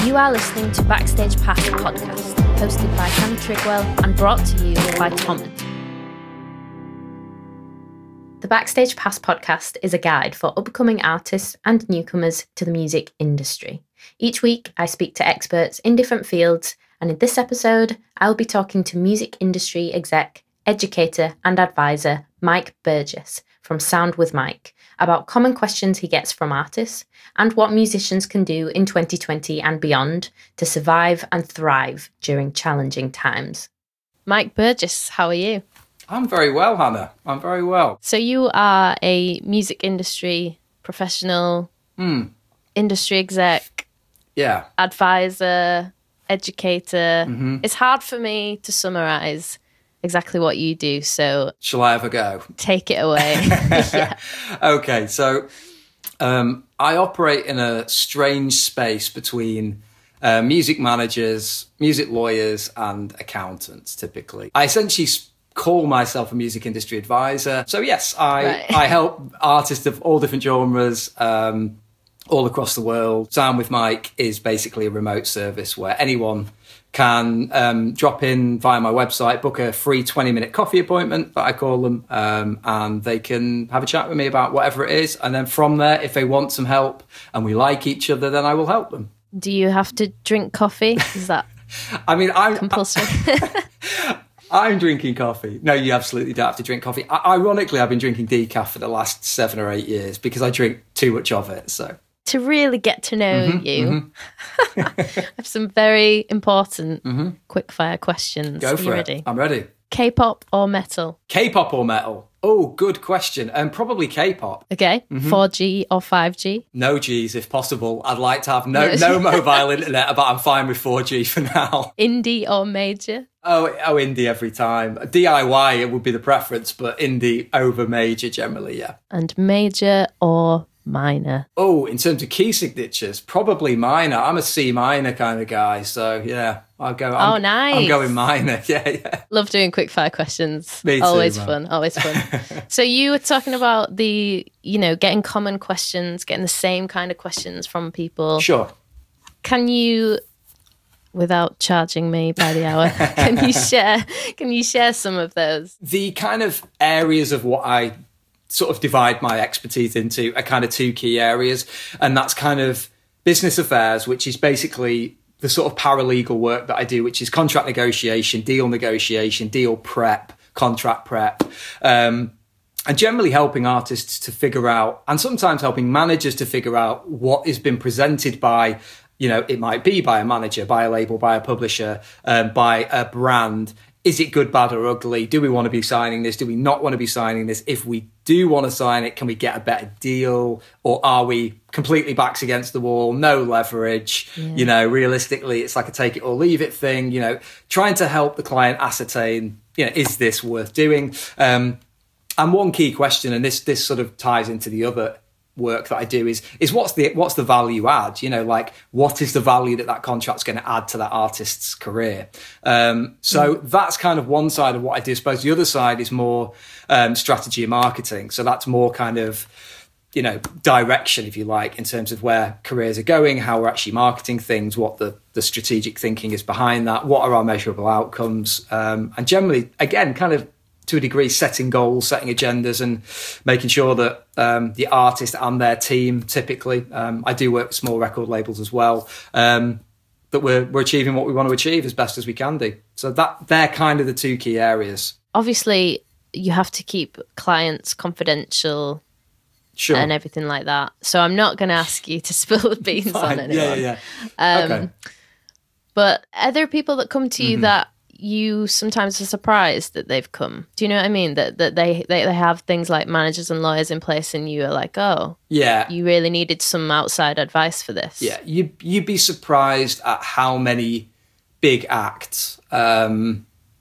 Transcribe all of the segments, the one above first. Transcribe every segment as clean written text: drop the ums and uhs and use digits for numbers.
You are listening to Backstage Pass podcast, hosted by Hannah Trigwell and brought to you by Tom. The Backstage Pass podcast is a guide for upcoming artists and newcomers to the music industry. Each week, I speak to experts in different fields, and in this episode, I'll be talking to music industry exec, educator, and advisor Mike Burgess from Sound with Mike about common questions he gets from artists and what musicians can do in 2020 and beyond to survive and thrive during challenging times. Mike Burgess, how are you? I'm very well, Hannah. I'm very well. So you are a music industry professional, industry exec, advisor, educator. It's hard for me to summarise exactly what you do, so shall I have a go? Take it away. Yeah. Okay, so I operate in a strange space between music managers, music lawyers, and accountants, typically. I essentially call myself a music industry advisor. So yes, I help artists of all different genres, all across the world. Sound with Mike is basically a remote service where anyone can drop in via my website, book a free 20-minute coffee appointment, that I call them, and they can have a chat with me about whatever it is. And then from there, if they want some help and we like each other, then I will help them. Do you have to drink coffee? Is that I'm compulsory? I'm drinking coffee. No, you absolutely don't have to drink coffee. Ironically, I've been drinking decaf for the last 7 or 8 years because I drink too much of it, so... To really get to know you, I have some very important quickfire questions. Go for it. Ready? I'm ready. K-pop or metal? K-pop or metal? Oh, good question. Probably K-pop. Okay. 4G or 5G? No Gs if possible. I'd like to have no mobile internet, but I'm fine with 4G for now. Indie or major? Oh, indie every time. DIY, it would be the preference, but indie over major generally, yeah. And major or minor? Oh, in terms of key signatures, probably minor. I'm a C minor kind of guy, so yeah, I'll go. Nice. I'm going minor. Yeah. Love doing quickfire questions. Me too, always man. Always fun. So you were talking about getting common questions, getting the same kind of questions from people. Sure. Can you, without charging me by the hour, can you share some of those? The kind of areas of what I sort of divide my expertise into are kind of 2 key areas, and that's kind of business affairs, which is basically the sort of paralegal work that I do, which is contract negotiation, deal prep, contract prep, and generally helping artists to figure out, and sometimes helping managers to figure out what has been presented by, it might be by a manager, by a label, by a publisher, by a brand. Is it good, bad, or ugly? Do we want to be signing this? Do we not want to be signing this? If we do want to sign it, can we get a better deal? Or are we completely backs against the wall, no leverage? Yeah. Realistically, it's like a take it or leave it thing, trying to help the client ascertain, is this worth doing? And one key question, and this sort of ties into the other work that I do is what's the value add? What is the value that contract's going to add to that artist's career? So that's kind of one side of what I do. I suppose the other side is more strategy and marketing. So that's more kind of, direction, if you like, in terms of where careers are going, how we're actually marketing things, what the strategic thinking is behind that, what are our measurable outcomes, and generally, again, kind of to a degree, setting goals, setting agendas, and making sure that the artist and their team, typically, I do work with small record labels as well, that we're achieving what we want to achieve as best as we can do. So they're kind of the 2 key areas. Obviously, you have to keep clients confidential. Sure. And everything like that. So I'm not going to ask you to spill the beans on anyone. Yeah. Okay. But are there people that come to you that you sometimes are surprised that they've come? Do you know what I mean? That they have things like managers and lawyers in place, and you are like, oh, yeah, you really needed some outside advice for this. Yeah, you'd be surprised at how many big acts want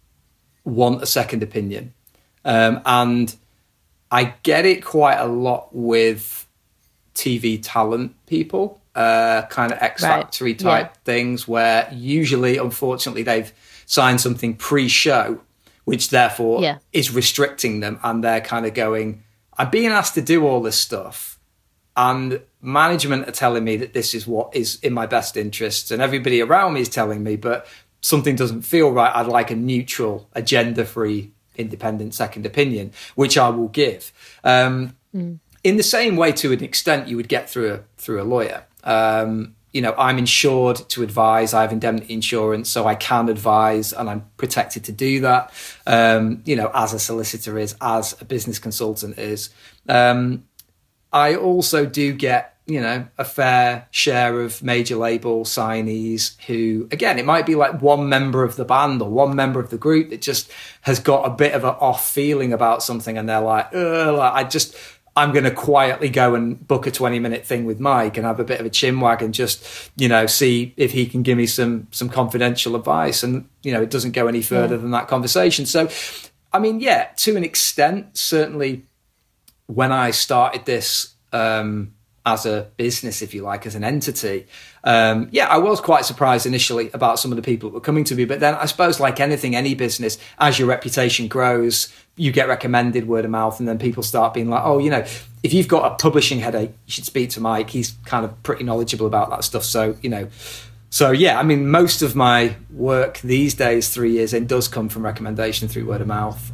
a second opinion, and I get it quite a lot with TV talent people, kind of X Factor type things, where usually, unfortunately, they've signed something pre-show, which therefore is restricting them, and they're kind of going, I'm being asked to do all this stuff, and management are telling me that this is what is in my best interests, and everybody around me is telling me, but something doesn't feel right. I'd like a neutral, agenda-free, independent second opinion, which I will give. In the same way, to an extent, you would get through a lawyer. I'm insured to advise. I have indemnity insurance, so I can advise, and I'm protected to do that. As a solicitor is, as a business consultant is. I also do get, a fair share of major label signees who, again, it might be like one member of the band or one member of the group that just has got a bit of an off feeling about something, and they're like, I'm going to quietly go and book a 20-minute thing with Mike and have a bit of a chinwag and just, see if he can give me some confidential advice. And, it doesn't go any further than that conversation. So, to an extent, certainly when I started this as a business, if you like, as an entity, I was quite surprised initially about some of the people that were coming to me. But then I suppose, like anything, any business, as your reputation grows, you get recommended word of mouth, and then people start being like, oh, if you've got a publishing headache, you should speak to Mike. He's kind of pretty knowledgeable about that stuff. So, most of my work these days, 3 years in, does come from recommendation through word of mouth.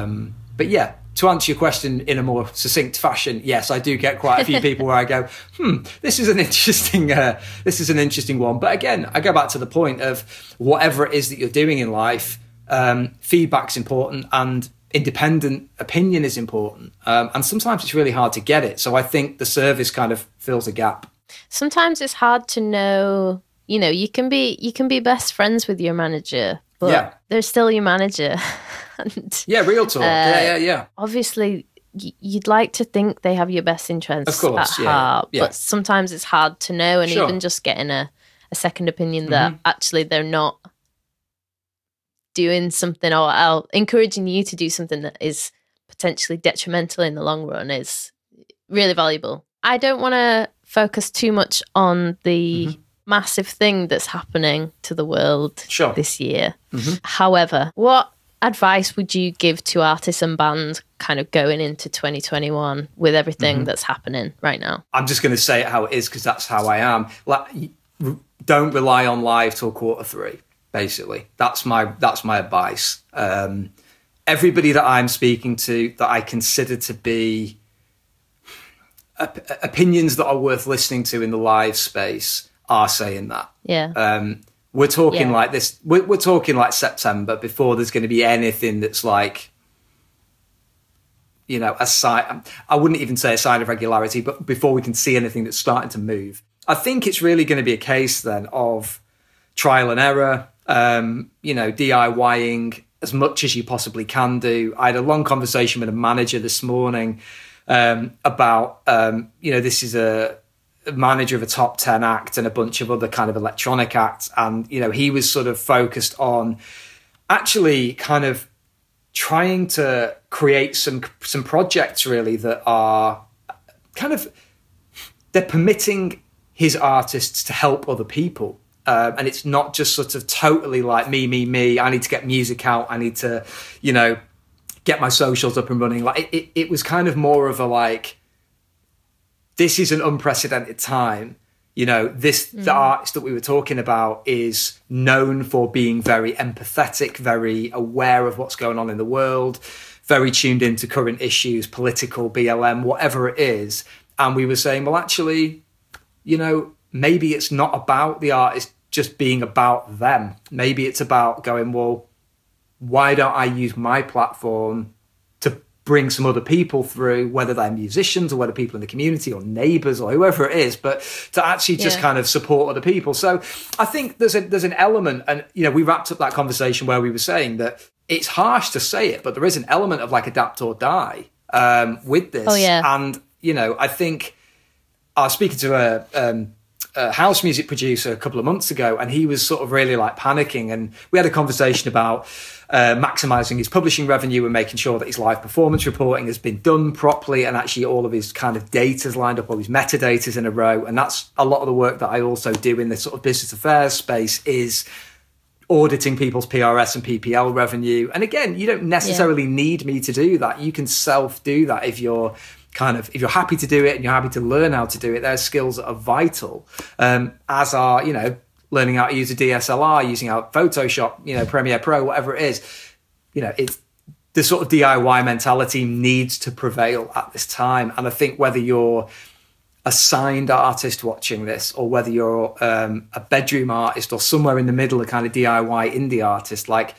To answer your question in a more succinct fashion, yes, I do get quite a few people where I go, this is an interesting one. But again, I go back to the point of whatever it is that you're doing in life, feedback's important and independent opinion is important. And sometimes it's really hard to get it. So I think the service kind of fills a gap. Sometimes it's hard to know, you can be best friends with your manager, but they're still your manager. And, real talk. Yeah. Obviously, you'd like to think they have your best interests at heart, but sometimes it's hard to know. And even just getting a second opinion that actually they're not doing something or encouraging you to do something that is potentially detrimental in the long run is really valuable. I don't want to focus too much on the massive thing that's happening to the world this year. However, what advice would you give to artists and bands kind of going into 2021 with everything that's happening right now? I'm just going to say it how it is because that's how I am. Like, don't rely on live till Q3. Basically, that's my advice. Everybody that I'm speaking to that I consider to be opinions that are worth listening to in the live space are saying that. Yeah. We're talking like this. We're talking like September before there's going to be anything that's like, a sign. I wouldn't even say a sign of regularity, but before we can see anything that's starting to move, I think it's really going to be a case then of trial and error. DIYing as much as you possibly can do. I had a long conversation with a manager this morning about, this is a manager of a top 10 act and a bunch of other kind of electronic acts. And, he was sort of focused on actually kind of trying to create some projects really that are kind of, they're permitting his artists to help other people. And it's not just sort of totally like me. I need to get music out. I need to, get my socials up and running. Like it was kind of more of a like, this is an unprecedented time. The artist that we were talking about is known for being very empathetic, very aware of what's going on in the world, very tuned into current issues, political, BLM, whatever it is. And we were saying, well, actually, maybe it's not about the artist just being about them. Maybe it's about going, well, why don't I use my platform to bring some other people through, whether they're musicians or whether people in the community or neighbours or whoever it is, but to actually just kind of support other people. So I think there's an element, and, we wrapped up that conversation where we were saying that it's harsh to say it, but there is an element of like adapt or die with this. Oh, yeah. And, I think I was speaking to a house music producer a couple of months ago, and he was sort of really like panicking, and we had a conversation about maximizing his publishing revenue and making sure that his live performance reporting has been done properly, and actually all of his kind of data's lined up, all his metadatas in a row. And that's a lot of the work that I also do in this sort of business affairs space, is auditing people's PRS and PPL revenue. And again, you don't necessarily need me to do that. You can self do that if you're kind of, if you're happy to do it and you're happy to learn how to do it, they're skills that are vital, as are, learning how to use a DSLR, using out Photoshop, Premiere Pro, whatever it is. It's the sort of DIY mentality needs to prevail at this time. And I think whether you're a signed artist watching this, or whether you're a bedroom artist, or somewhere in the middle, a kind of DIY indie artist, like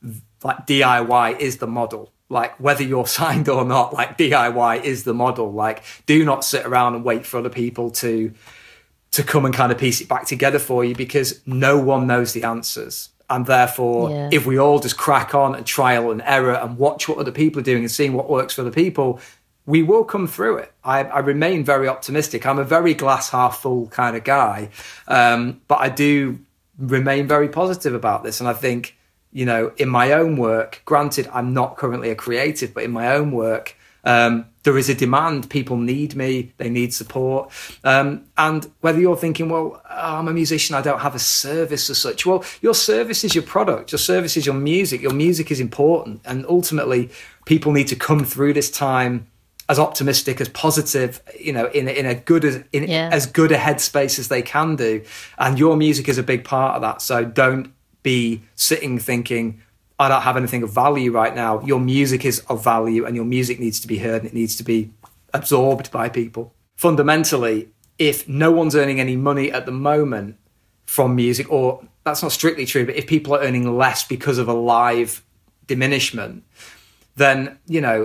DIY is the model. Like, whether you're signed or not, like, DIY is the model. Like, do not sit around and wait for other people to come and kind of piece it back together for you, because no one knows the answers. And therefore, if we all just crack on and trial and error and watch what other people are doing and seeing what works for other people, we will come through it. I remain very optimistic. I'm a very glass half full kind of guy. But I do remain very positive about this. And I think, in my own work, granted, I'm not currently a creative, but in my own work, there is a demand. People need me. They need support. And whether you're thinking, well, I'm a musician, I don't have a service as such. Well, your service is your product. Your service is your music. Your music is important. And ultimately, people need to come through this time as optimistic, as positive, in as good a headspace as they can do. And your music is a big part of that. So don't be sitting thinking, I don't have anything of value right now. Your music is of value, and your music needs to be heard, and it needs to be absorbed by people. Fundamentally, if no one's earning any money at the moment from music, or that's not strictly true, but if people are earning less because of a live diminishment, then,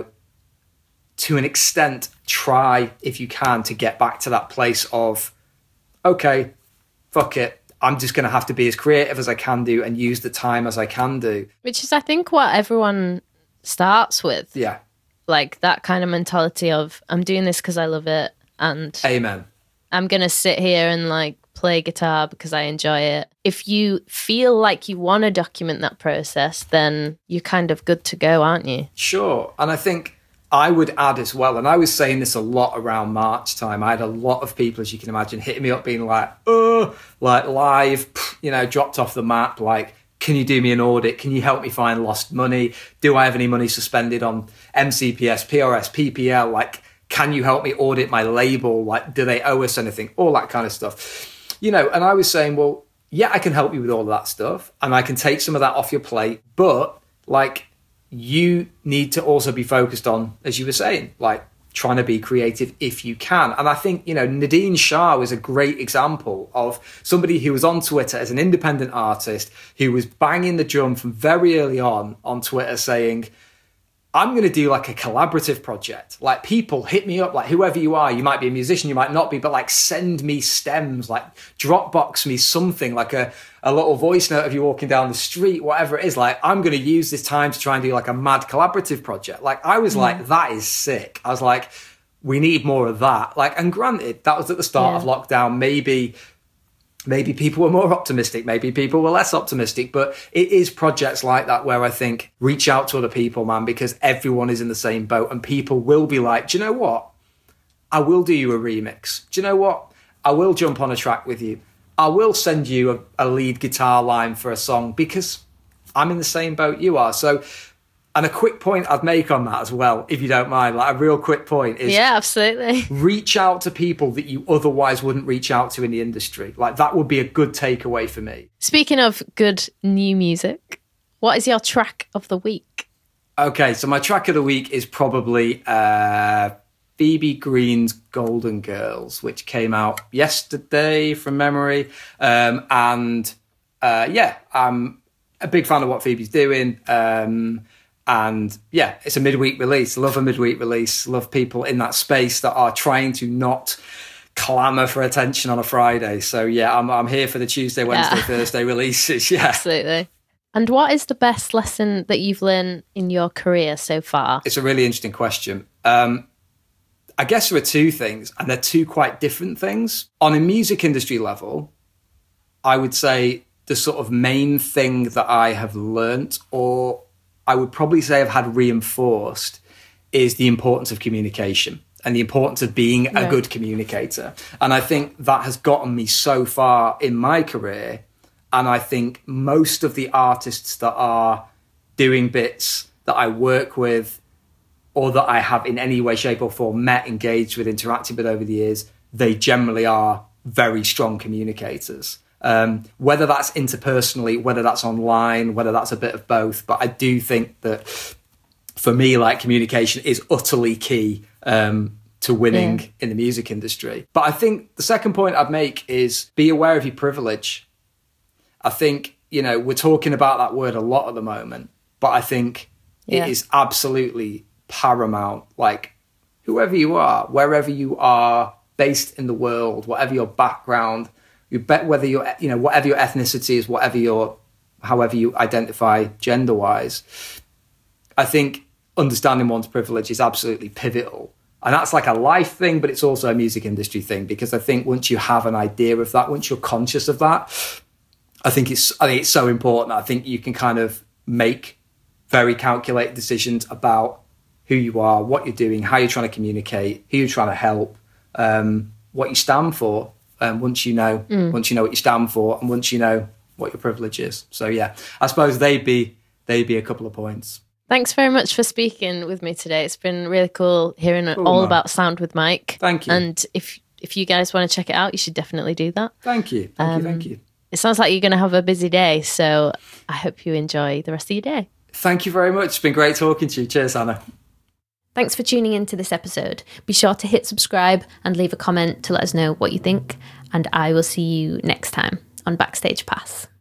to an extent, try, if you can, to get back to that place of, okay, fuck it. I'm just going to have to be as creative as I can do and use the time as I can do. Which is, I think, what everyone starts with. Yeah. Like that kind of mentality of, I'm doing this because I love it. And amen. I'm going to sit here and play guitar because I enjoy it. If you feel like you want to document that process, then you're kind of good to go, aren't you? Sure. And I think I would add as well, and I was saying this a lot around March time, I had a lot of people, as you can imagine, hitting me up being like, live, dropped off the map, like, can you do me an audit? Can you help me find lost money? Do I have any money suspended on MCPS, PRS, PPL? Like, can you help me audit my label? Like, do they owe us anything? All that kind of stuff. And I was saying, well, yeah, I can help you with all of that stuff, and I can take some of that off your plate, but, you need to also be focused on, as you were saying, trying to be creative if you can. And I think, Nadine Shah was a great example of somebody who was on Twitter as an independent artist who was banging the drum from very early on Twitter saying, I'm going to do a collaborative project. People hit me up, whoever you are, you might be a musician, you might not be, but send me stems, Dropbox me something, a little voice note of you walking down the street, whatever it is. I'm going to use this time to try and do a mad collaborative project. I was that is sick. I was like, we need more of that. And granted, that was at the start of lockdown. Maybe people were more optimistic, maybe people were less optimistic, but it is projects like that where I think reach out to other people, man, because everyone is in the same boat, and people will be like, do you know what? I will do you a remix. Do you know what? I will jump on a track with you. I will send you a lead guitar line for a song because I'm in the same boat you are. So, and a quick point I'd make on that as well, if you don't mind, a real quick point is... Yeah, absolutely. Reach out to people that you otherwise wouldn't reach out to in the industry. That would be a good takeaway for me. Speaking of good new music, what is your track of the week? Okay, so my track of the week is probably Phoebe Green's Golden Girls, which came out yesterday from memory. I'm a big fan of what Phoebe's doing. And yeah, it's a midweek release. Love a midweek release. Love people in that space that are trying to not clamour for attention on a Friday. So yeah, I'm here for the Tuesday, Wednesday, Thursday releases. Yeah, absolutely. And what is the best lesson that you've learned in your career so far? It's a really interesting question. I guess there are two things, and they're two quite different things. On a music industry level, I would say the sort of main thing that I have learnt, or I would probably say I've had reinforced, is the importance of communication and the importance of being a good communicator. And I think that has gotten me so far in my career. And I think most of the artists that are doing bits that I work with or that I have in any way, shape or form met, engaged with, interacted with over the years, they generally are very strong communicators. Whether that's interpersonally, whether that's online, whether that's a bit of both. But I do think that for me, like, communication is utterly key to winning in the music industry. But I think the second point I'd make is be aware of your privilege. I think, we're talking about that word a lot at the moment, but I think it is absolutely paramount. Like, whoever you are, wherever you are based in the world, whatever your background, whether you're, whatever your ethnicity is, however you identify gender-wise, I think understanding one's privilege is absolutely pivotal. And that's like a life thing, but it's also a music industry thing, because I think once you have an idea of that, once you're conscious of that, I think it's so important. I think you can kind of make very calculated decisions about who you are, what you're doing, how you're trying to communicate, who you're trying to help, what you stand for. Once you know what you stand for, and once you know what your privilege is. So yeah, I suppose they'd be a couple of points. Thanks very much for speaking with me today. It's been really cool hearing all about Sound with Mike. Thank you. And if you guys want to check it out, you should definitely do that. Thank you. Thank you. It sounds like you're going to have a busy day, so I hope you enjoy the rest of your day. Thank you very much. It's been great talking to you. Cheers, Hannah. Thanks for tuning into this episode. Be sure to hit subscribe and leave a comment to let us know what you think, and I will see you next time on Backstage Pass.